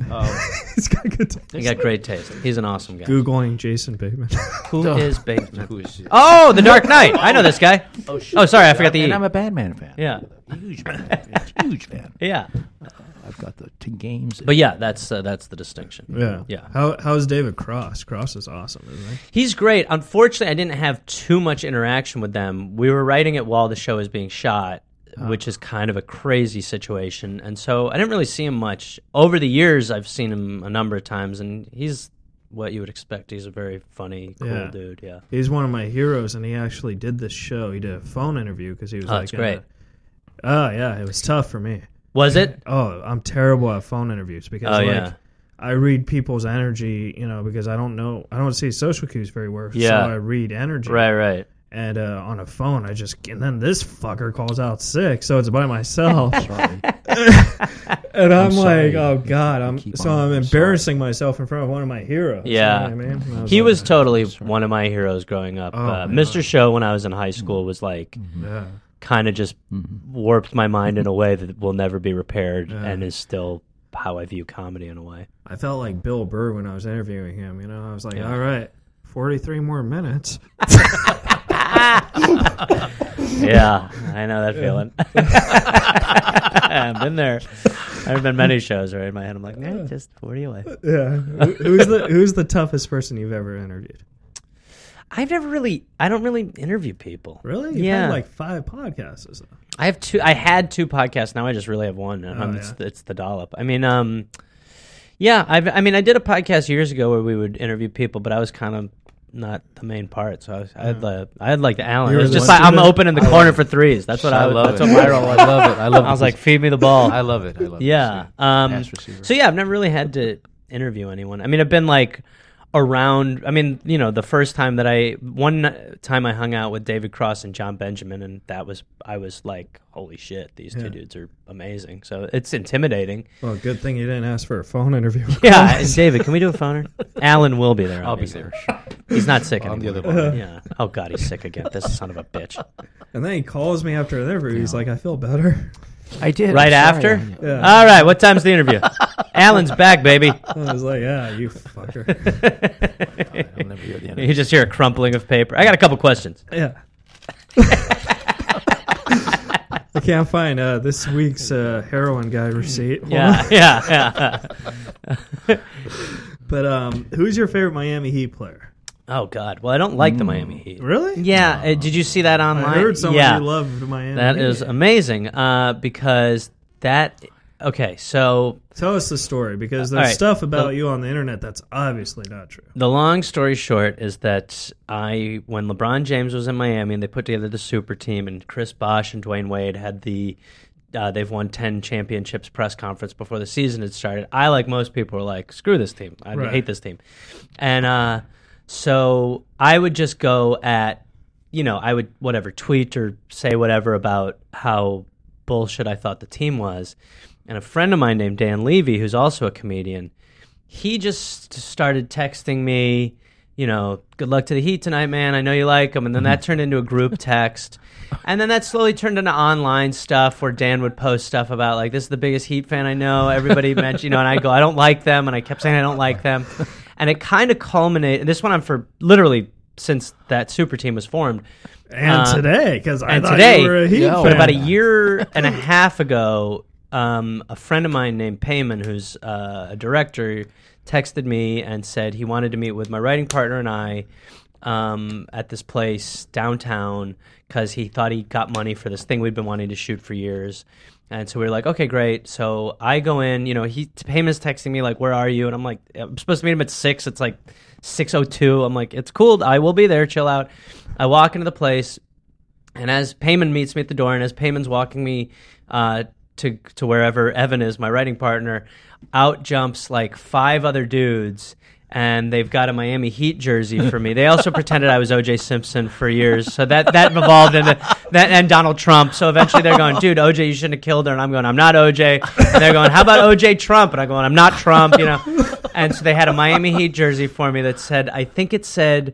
He's got good taste. You got great taste. He's an awesome guy. Googling Jason Bateman. Who is Bateman? Who is it? Oh, The Dark Knight. I know this guy. Oh, Oh, sorry, I forgot the And E. I'm a Batman fan. Yeah. Huge Batman fan. Huge fan. Yeah. I've got the two games. But yeah, that's uh, that's the distinction. Yeah. Yeah. How how's David Cross? Cross is awesome, isn't he? He's great. Unfortunately, I didn't have too much interaction with them. We were writing it while the show was being shot, which is kind of a crazy situation. And so I didn't really see him much. Over the years, I've seen him a number of times, and he's what you would expect. He's a very funny, cool Yeah. dude. Yeah. He's one of my heroes, and he actually did this show. He did a phone interview because he was Oh, like, that's in great. a- oh yeah, it was tough for me. Was it? Oh, I'm terrible at phone interviews because Oh, like, yeah. I read people's energy, you know, because I don't know, I don't see social cues very well. Yeah. So I read energy. Right, right. And uh, on a phone, I just, and then this fucker calls out sick, so it's by myself. Sorry. And I'm, I'm sorry. like, oh God, I'm Keep so on. I'm I'm embarrassing myself in front of one of my heroes. Yeah. You know what I mean? And I He like, was totally one of my heroes growing up. Oh, uh, my Mister God. Show, when I was in high school, was like yeah. kind of just warped my mind in a way that will never be repaired, Yeah. and is still how I view comedy in a way. I felt like Bill Burr when I was interviewing him. You know, I was like, Yeah. all right, forty-three more minutes. Yeah, I know that feeling. I've been there. I've been many shows where in my head I'm like, eh, just forty away. Yeah. Who- Who's the Who's the toughest person you've ever interviewed? I've never really, I don't really interview people. Really? You've Yeah. had like five podcasts or so. I have two. I had two podcasts. Now I just really have one. And Oh, um, yeah. it's, it's the Dollop. I mean, um, yeah. I've. I mean, I did a podcast years ago where we would interview people, but I was kind of not the main part. So I, was, I had the. I had like the Alan. You It were was the just like I'm student? open in the corner for threes. That's what I. I was, love that's it. what my role was. I love it. I love it. I was like, feed me the ball. I love it. I love it. Yeah. Um, Pass receiver. so yeah, I've never really had to interview anyone. I mean, I've been like around. I mean, you know, the first time that I one time I hung out with David Cross and John Benjamin, and that was I was like, holy shit, these Yeah. two dudes are amazing. So it's intimidating. Well, good thing you didn't ask for a phone interview. Yeah, and David, can we do a phoner? Alan will be there. I'll be obviously. there. He's not sick On the anymore. other line. Yeah. Oh God, he's sick again. This son of a bitch. And then he calls me after the interview. He's like, I feel better. I did. Right I'm sorry. after? Yeah. All right. What time's the interview? Alan's back, baby. I was like, yeah, you fucker. I'll never hear the end of You it. just hear a crumpling of paper. I got a couple questions. Yeah. I can't find uh, this week's uh, heroin guy receipt. Hold Yeah, on. yeah, yeah. But um, who's your favorite Miami Heat player? Oh God. Well, I don't like the Miami Heat. Really? Yeah. uh, did you see that online? I heard someone yeah. who loved Miami That Heat. is amazing. Uh, because that. Okay, so Tell us the story, because All there's right. stuff about The- you on the internet that's obviously not true. the long story short is that I, when LeBron James was in Miami and they put together the super team, and Chris Bosh and Dwayne Wade had the, uh, they've won ten championships press conference before the season had started. I, like most people, were like, screw this team. I Right. hate this team. And uh, so I would just go at, you know, I would whatever tweet or say whatever about how bullshit I thought the team was. And a friend of mine named Dan Levy, who's also a comedian, he just started texting me, you know, good luck to the Heat tonight, man. I know you like them. And then that turned into a group text. And then that slowly turned into online stuff where Dan would post stuff about, like, this is the biggest Heat fan I know. Everybody mentioned, you know, and I go, I don't like them. And I kept saying I don't like them. And it kind of culminated. This went on for literally since that super team was formed. And Uh, today, because I and thought today- you were a Heat Yeah, fan. But about a year and a half ago, um, a friend of mine named Payman, who's uh, a director, texted me and said he wanted to meet with my writing partner and I um, at this place downtown because he thought he got money for this thing we'd been wanting to shoot for years. And so we were like, okay, great. So I go in, you know, he Payman's texting me like, where are you? And I'm like, I'm supposed to meet him at six. It's like six oh two. I'm like, it's cool. I will be there. Chill out. I walk into the place. And as Payman meets me at the door, and as Payman's walking me uh, to to wherever Evan is, my writing partner, out jumps like five other dudes, and they've got a Miami Heat jersey for me. They also pretended I was O J Simpson for years, so that that evolved into that, and Donald Trump. So eventually they're going, dude, O J, you shouldn't have killed her, and I'm going, I'm not O J. And they're going, how about O J Trump? And I'm going, I'm not Trump, you know. And so they had a Miami Heat jersey for me that said, I think it said,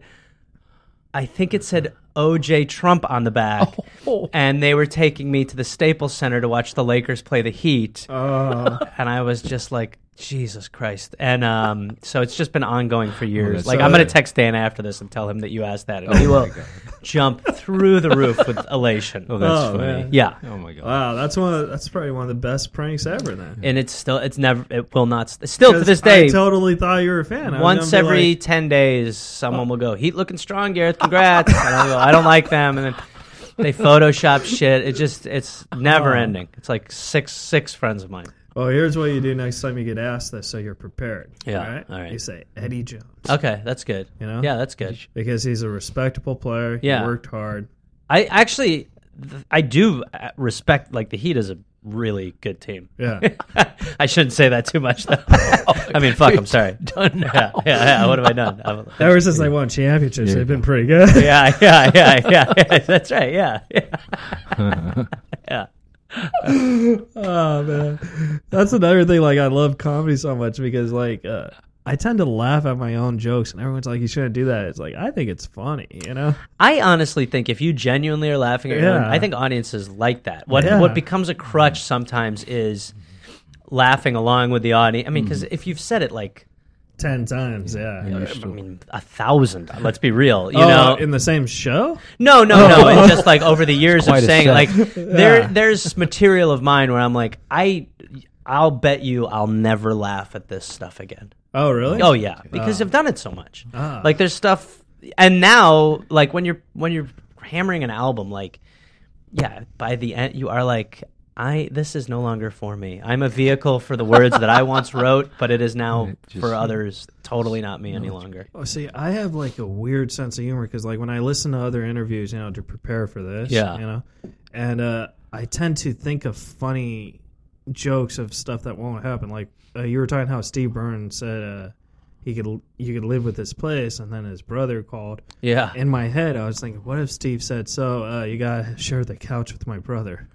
I think it said O J Trump on the back, Oh. and they were taking me to the Staples Center to watch the Lakers play the Heat, Oh. and I was just like, Jesus Christ. And um, so it's just been ongoing for years. that's like, so- I'm going to text Dan after this and tell him that you asked that, and he Oh will my God. jump through the roof with elation. Oh, that's Oh, funny. man. Yeah. Oh my god. Wow, that's one. Of, that's probably one of the best pranks ever. Then, And it's still, it's never, it will not, st- still to 'Cause this day, I totally thought you were a fan. I was once gonna be every like, ten days, someone will go, Heat looking strong, Gareth, congrats. And I'll go, I don't like them. And then they Photoshop shit. It just, it's never Oh. ending. It's like six, six friends of mine. well, here's what you do next time you get asked this, so you're preprepared. Yeah, all right. all right. You say Eddie Jones. Okay, that's good. You know? Yeah, that's good. Because he's a respectable player. Yeah. He worked hard. I actually, th- I do uh, respect, like, the Heat as a really good team. Yeah. I shouldn't say that too much, though. I mean, fuck, I'm sorry. Done now. Yeah, yeah, yeah, what have I done? I'm- Ever since they won championships, they've been pretty good. yeah, yeah, yeah, yeah, yeah. That's right, yeah. Yeah. yeah. Oh man, that's another thing. Like, I love comedy so much because, like, uh, I tend to laugh at my own jokes, and everyone's like, "You shouldn't do that." It's like, I think it's funny, you know. I honestly think if you genuinely are laughing at your own, Yeah. I think audiences like that. What Yeah. what becomes a crutch sometimes is laughing along with the audience. I mean, because if you've said it like, Ten times, yeah. I mean, a thousand. Let's be real. You oh, know, in the same show? no, no, no. It's just like over the years of quite a saying, set. like, there, Yeah. there's material of mine where I'm like, I, I'll bet you, I'll never laugh at this stuff again. Oh, really? Oh yeah, because I've done it so much. Ah. Like there's stuff, and now like when you're when you're hammering an album, like yeah, by the end you are like, I this is no longer for me. I'm a vehicle for the words that I once wrote, but it is now Right, just- for others. Totally not me any longer. Oh, see, I have like a weird sense of humor because, like, when I listen to other interviews, you know, to prepare for this, Yeah. you know, and uh, I tend to think of funny jokes of stuff that won't happen. Like uh, you were talking how Steve Burns said uh, he could you could live with this place, and then his brother called. Yeah, In my head, I was thinking, what if Steve said, "So uh, you gotta share the couch with my brother"?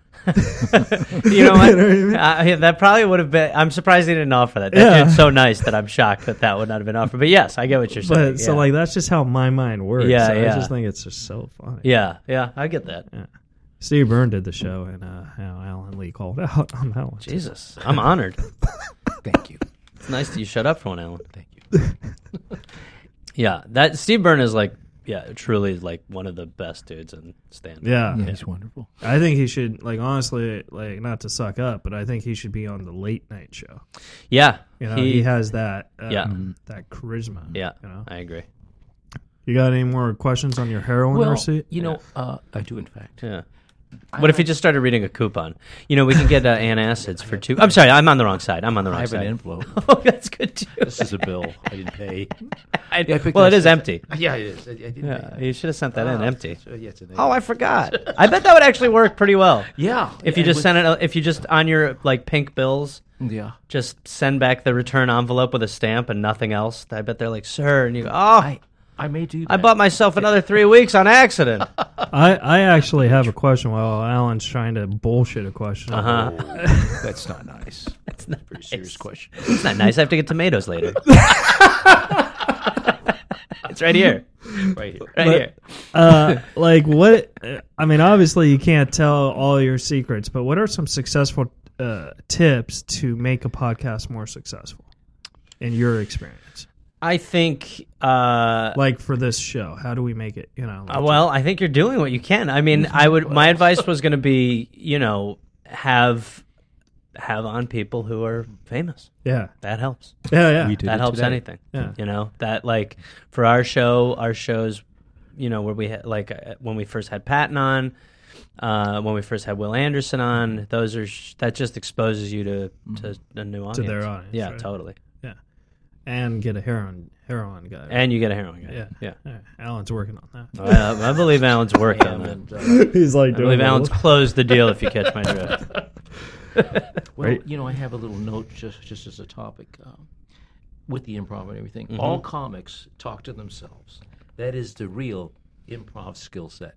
you know what? You know what I mean? Uh, yeah, that probably would have been. I'm surprised he didn't offer that. That Yeah. dude's so nice that I'm shocked that that would not have been offered. But yes, I get what you're saying. But so yeah. like that's just how my mind works. Yeah, So I yeah. just think it's just so funny. yeah, yeah, I get that. Steve Byrne did the show, and uh, how Alan Lee called out on that one. Jesus, I'm honored. Thank you. It's nice that you shut up for one, Alan. Thank you. Yeah, that Steve Byrne is like, yeah, truly like one of the best dudes in stand-up. Yeah. Yeah, he's wonderful. I think he should, like, honestly, like, not to suck up, but I think he should be on the late night show. yeah, You know, he, he, has that, uh, Yeah. that charisma. yeah, You know, I agree. you got any more questions on your heroin Well, receipt? you know, uh, I do in fact. Yeah. What if he just started reading a coupon? You know, we can get uh, antacids for two. I'm sorry, I'm on the wrong side. I'm on the I wrong have an side. envelope. Oh, that's good too. This is a bill I didn't pay. I, Yeah, I picked well, it it up. is empty. Yeah, it is. I, I didn't Yeah, pay. you should have sent that in Ah, empty. so, yeah, it's an Oh, I forgot. I bet that would actually work pretty well. yeah. If you and just with- send it, if you just on your like pink bills, Yeah. just send back the return envelope with a stamp and nothing else. I bet they're like, sir, and you go, oh, I, I may do that. I bought myself another three weeks on accident. I, I actually have a question while Alan's trying to bullshit a question. Uh huh. Oh, that's not nice. It's not Pretty serious question. It's not nice. I have to get tomatoes later. It's right here. Right here. Right But- here. Uh, like, what, I mean, obviously you can't tell all your secrets, but what are some successful uh, tips to make a podcast more successful in your experience? I think. Uh, Like for this show, how do we make it, you know? Uh, well, I think you're doing what you can. I mean, I would. My advice was going to be, you know, have have on people who are famous. yeah. That helps. Yeah, yeah. We did That it helps today. anything. Yeah. You know, that like for our show, our shows, you know, where we had like uh, when we first had Patton on, uh, when we first had Will Anderson on, those are sh- that just exposes you to to a new audience. their audience, Yeah, right. totally. And get a heroin heroin guy. And you get a heroin guy. yeah. yeah. yeah. Alan's working on that. I, I believe Alan's working on that. And, uh, He's like I believe Alan's closed the deal. If you catch my drift. well, Right. you know, I have a little note just just as a topic um, with the improv and everything. Mm-hmm. All comics talk to themselves. That is the real improv skill set.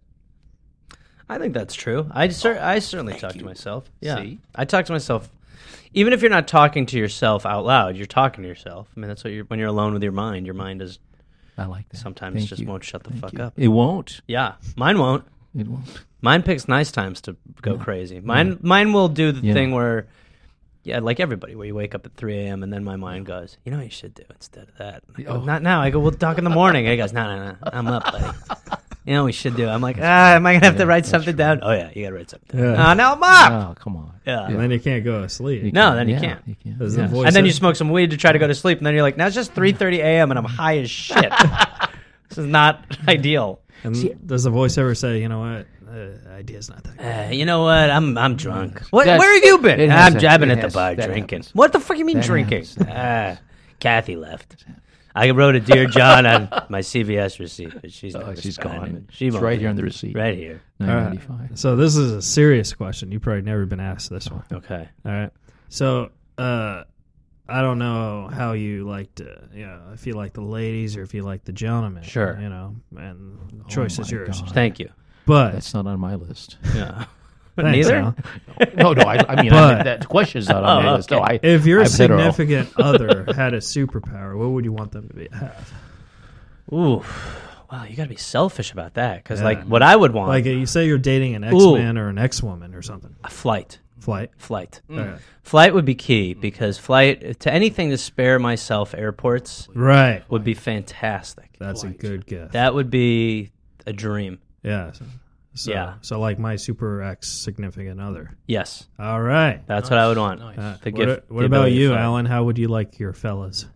I think that's true. I, cer- I certainly thank talk to you. myself. Yeah, See? I talk to myself. Even if you're not talking to yourself out loud, you're talking to yourself. I mean, that's what you're. When you're alone with your mind, your mind is I like that. sometimes Thank just you. won't shut the Thank fuck you. up. It won't. Yeah, mine won't. It won't. Mine picks nice times to go crazy. Mine, mine will do the Yeah. thing where, yeah, like everybody, where you wake up at three a.m. and then my mind goes, you know what you should do instead of that? I go, Oh. Not now. I go, we'll talk in the morning. And he goes, no, no, no, I'm up, buddy. You know what we should do? I'm like, ah, am I gonna have to Yeah, write that's something true. down? Oh yeah, you gotta write something down. Yeah. Ah, now I'm up. Oh, come on. Yeah. And then you can't go to sleep. No, then you Yeah, can't. You can't. Does Yeah. the voice And then you say- smoke some weed to try to go to sleep, and then you're like, now it's just three thirty a.m. and I'm high as shit. This is not ideal. And does the voice ever say, you know what, the idea's not that good? Uh, you know what? I'm I'm drunk. What? That's- Where have you been? it I'm has- jabbing it at the has- bar that drinking. happens. What the fuck you mean That drinking? happens. Ah, Kathy left. I wrote a Dear John on my C V S receipt, but she's Oh, never she's responded. gone. She It's won't right be. here on the receipt. Right here. nine All right. ninety-five. So this is a serious question. You probably never been asked this one. Okay. All right. So uh, I don't know how you like to, you know, if you like the ladies or if you like the gentlemen. Sure. You know, and the choice is my yours. God. Thank you. But That's not on my list. Yeah. thanks, Neither? Alan. no, no. I, I mean, But- I, that question's not on Oh, my list. No, okay. I, If your I'm hetero. significant other had a superpower, what would you want them to be, have? Ooh. Wow, you got to be selfish about that. Because, Yeah. like, what I would want, Like, uh, you say you're dating an X-Man or an X-woman or something. a flight. Flight. Flight. All right. Flight would be key because flight, to anything to spare myself airports Right. would be fantastic. That's a good gift. That would be a dream. yeah. So, so, Yeah. So like my super X significant other. Yes. All right. That's what I would want. Uh, The what gift- what the about ability to you, fly. Alan? How would you like your fellas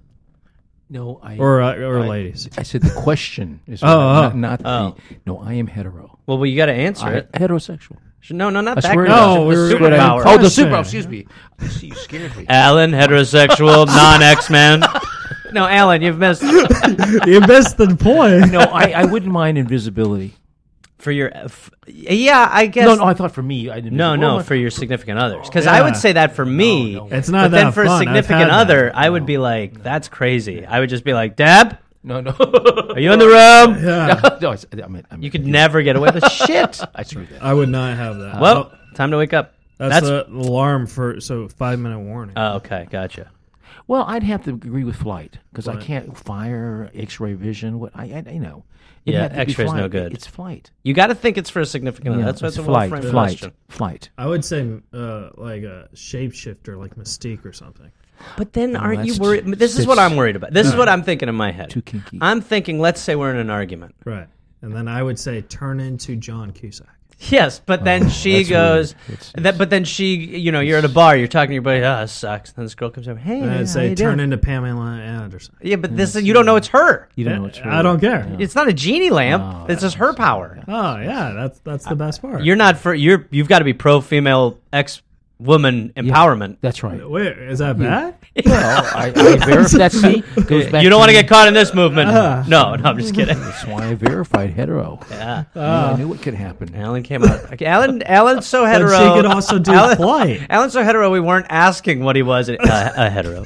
No, I. or uh, or I- ladies? I said the question is Oh, not, oh. not Oh. the. No, I am hetero. Well, well you got to answer I, it. heterosexual. No, no, not I that swear to question. God. No, The we're- superpower. Oh, the Question. super. Excuse me. I see you scared me. Alan, heterosexual, non-X-Men. No, Alan, you've missed You missed the point. No, I, I wouldn't mind invisibility. for your. F- yeah, I guess. No, no, I thought for me. I didn't. No, oh, no, my- for your significant others. Because I Yeah. would say that for me. no. It's not but that then for fun. a I've significant had that. other, I would be like, that's crazy. I would just be like, Deb, No, no. are you in the room? Yeah. no, I, I mean, I mean, You could never get away with shit. I screwed that. I would not have that. Well, Oh, time to wake up. that's, that's- the alarm for so five minute warning. Oh, okay, gotcha. Well, I'd have to agree with flight because I Flight. can't fire, X-ray vision. What I, I, you know. Yeah, had to be X-ray's no flight. good. It's flight. You got to think it's for a significant other. Yeah, That's why it's it's a flight, well-framed flight, question. flight. I would say uh, like a shapeshifter, like Mystique or something. But then, aren't you that's worried? too- This is what I'm worried about. This is what I'm thinking in my head. Too kinky. I'm thinking, let's say we're in an argument. Right. And then I would say turn into John Cusack. Yes, but then she Oh, that's goes. weird. It's- That, but then she, you know, you're at a bar, you're talking to your buddy. Ah, this sucks. Then this girl comes over. Hey, And how I'd say you turn doing? into Pamela Anderson. Yeah, but this you don't know it's her. You don't know what's I don't care. It's not a genie lamp. No, This is her power. Oh yeah, that's that's the best part. You're not for you're. You've got to be pro female ex woman empowerment. That's right. Wait, is that bad? Well, I, I verify that. See, goes back. You don't to- want to get caught in this movement. No, no, I'm just kidding. That's why I verified hetero. Yeah. I knew it could happen. Alan came out. Okay, Alan, Alan's so But hetero. she could also do Alan, flight. Alan's so hetero. We weren't asking what he was. Uh, a hetero.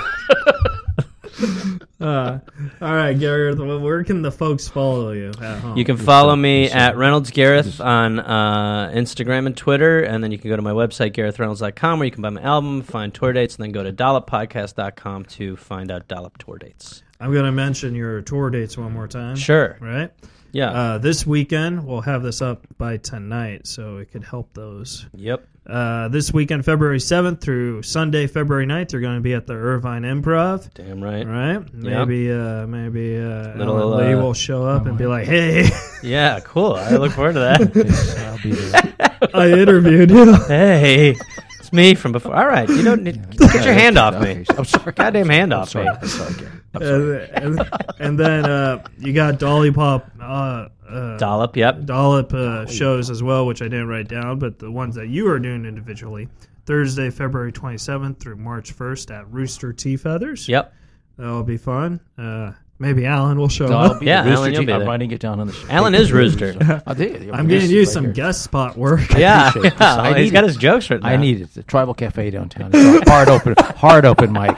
Uh, all right, Gareth, where can the folks follow you at home? You can follow me at Reynolds Gareth on uh, Instagram and Twitter, and then you can go to my website, gareth reynolds dot com, where you can buy my album, find tour dates, and then go to dollop podcast dot com to find out Dollop tour dates. I'm going to mention your tour dates one more time. Sure. Right? Yeah. Uh, this weekend, we'll have this up by tonight, so it could help those. Yep. Uh, this weekend, February seventh through Sunday, February ninth, you're going to be at the Irvine Improv. Damn right. Right? Maybe uh, maybe uh, Little, Alan Lee uh, will show up and be like, hey, Yeah, cool. I look forward to that. I'll be there. I interviewed you. Hey, it's me from before. All right. You don't need, get your hand off me. Okay, I'm sorry. Goddamn hand off sorry. me. I'm sorry. Gary. I'm sorry. and, and, and then uh, you got Dolly Pop uh, uh, Dollop, yep. Dollop uh, shows as well, which I didn't write down, but the ones that you are doing individually. Thursday, February twenty-seventh through March first at Rooster Tea Feathers. Yep. That'll be fun. Uh, maybe Alan will show No, I'll up. be Yeah, there. Alan, Rooster you'll Teeth. be I'm there. writing it down on the. sh- Alan is Rooster. I did. I'm getting you some guest spot work. Yeah. appreciate this. yeah. I He's need got it. his jokes written I down. need it. The Tribal Cafe downtown. It's a hard open, hard open mic.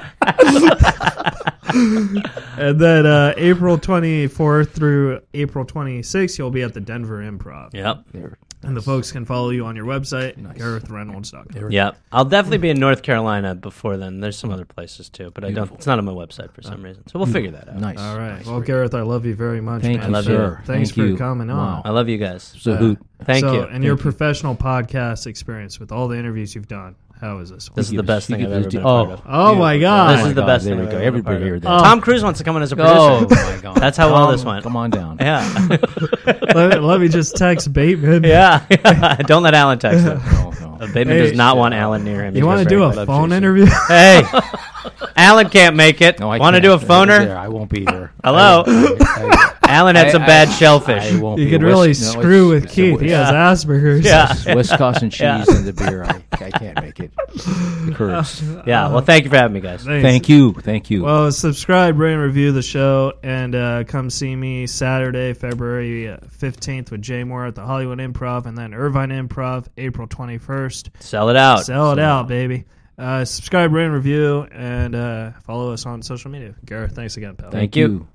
And then uh, April twenty-fourth through April twenty-sixth, you'll be at the Denver Improv. Yep. There. And the folks can follow you on your website, Nice. gareth reynolds dot com. Yeah, I'll definitely be in North Carolina before then. There's some other places too, but I don't. Beautiful. It's not on my website for some reason, so we'll figure that out. Nice. All right. Nice. Well, Very Gareth, I love you very much. Thank man. you, love sir. you. Thanks Thank for you. coming on. Wow. I love you guys. So hoot. Thank so, you. And your Thank you. professional podcast experience with all the interviews you've done, how is this one? This is the best You thing give I've us ever the- been a part oh. of. Oh, my God. This Oh is the my best God, thing There we I've go. ever been a Everybody part heard of. that. Tom Cruise wants to come on as a Oh producer. my God. That's how well this Come- went. Come on down. Yeah, let, let me just text Bateman. yeah. Don't let Alan text him. No, no. Uh, Bateman Hey, does not want Alan near him. You He's want to very do a good. phone Jason. interview? Hey, Alan can't make it. No, I Want to can't. do a phoner? There, I won't be there. Hello? I, I, Alan had some I- bad I- shellfish. I won't You be could a really West- no, screw it's- with it's a Keith. He West- has Asperger's. Yeah. Wisconsin cheese Yeah. and the beer. I, I can't make it. The curds. Yeah, well, thank you for having me, guys. Thanks. Thank you. Thank you. Well, subscribe, rate, and review the show, and uh, come see me Saturday, February fifteenth with Jay Moore at the Hollywood Improv, and then Irvine Improv, April twenty-first. Sell it out. Sell it out, baby. Uh, subscribe, rate, and review, and uh, follow us on social media. Gareth, thanks again, pal. Thank you. you.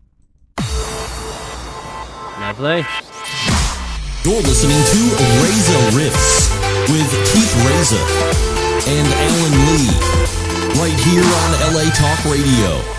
Lovely. You're listening to Reza Riffs with Keith Reza and Alan Lee, right here on L A Talk Radio.